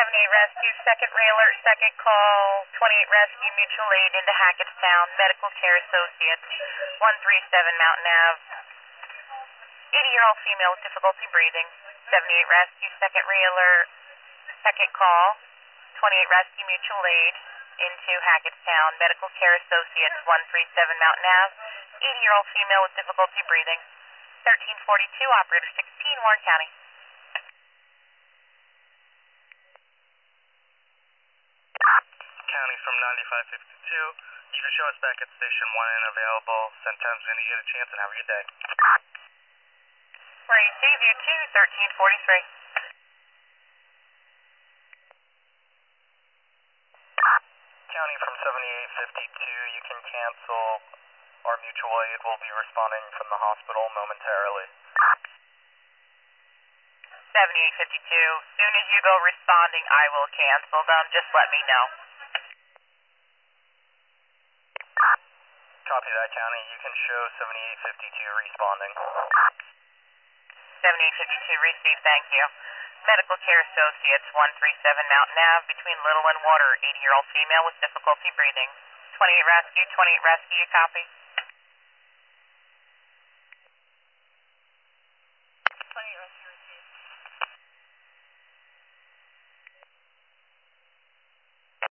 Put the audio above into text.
78 Rescue, second railer, second call, 28 Rescue, mutual aid into Hackettstown, Medical Care Associates, 137 Mountain Ave. 80-year-old female with difficulty breathing. 78 Rescue, second railer, second call, 28 Rescue, mutual aid into Hackettstown, Medical Care Associates, 137 Mountain Ave. 80-year-old female with difficulty breathing. 1342, operator 16, Warren County. County from 9552. You can show us back at station 1 and available. Sometimes when you get a chance, and have a good day. Receive you 2, 1343. County from 7852. You can cancel. Our mutual aid will be responding from the hospital momentarily. 7852. Soon as you go responding, I will cancel them. Just let me know. Copy that, County. You can show 7852 responding. 7852, receive, thank you. Medical Care Associates, 137 Mountain Ave, between Little and Water, 80-year-old female with difficulty breathing. 28 Rescue, you copy?